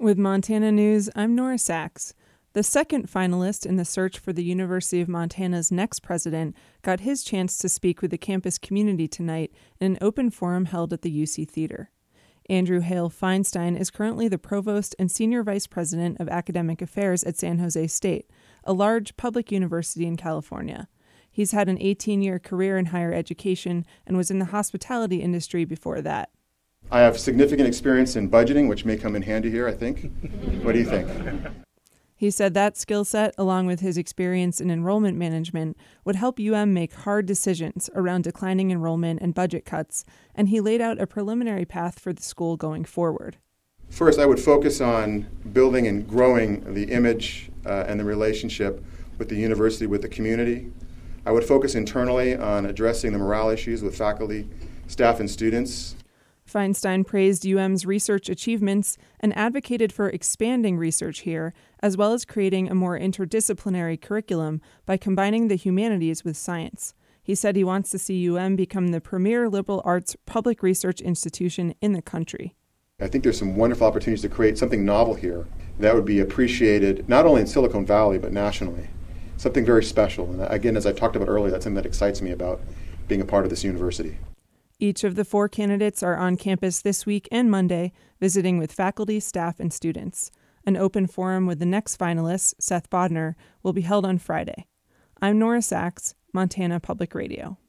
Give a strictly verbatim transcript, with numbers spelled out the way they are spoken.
With Montana News, I'm Nora Sachs. The second finalist in the search for the University of Montana's next president got his chance to speak with the campus community tonight in an open forum held at the U C Theater. Andrew Hale Feinstein is currently the provost and senior vice president of academic affairs at San Jose State, a large public university in California. He's had an eighteen-year career in higher education and was in the hospitality industry before that. I have significant experience in budgeting, which may come in handy here, I think. What do you think? He said that skill set, along with his experience in enrollment management, would help U M make hard decisions around declining enrollment and budget cuts, and he laid out a preliminary path for the school going forward. First, I would focus on building and growing the image uh, and the relationship with the university, with the community. I would focus internally on addressing the morale issues with faculty, staff, and students. Feinstein praised U M's research achievements and advocated for expanding research here, as well as creating a more interdisciplinary curriculum by combining the humanities with science. He said he wants to see U M become the premier liberal arts public research institution in the country. I think there's some wonderful opportunities to create something novel here that would be appreciated not only in Silicon Valley, but nationally. Something very special. And again, as I talked about earlier, that's something that excites me about being a part of this university. Each of the four candidates are on campus this week and Monday, visiting with faculty, staff, and students. An open forum with the next finalist, Seth Bodner, will be held on Friday. I'm Nora Sachs, Montana Public Radio.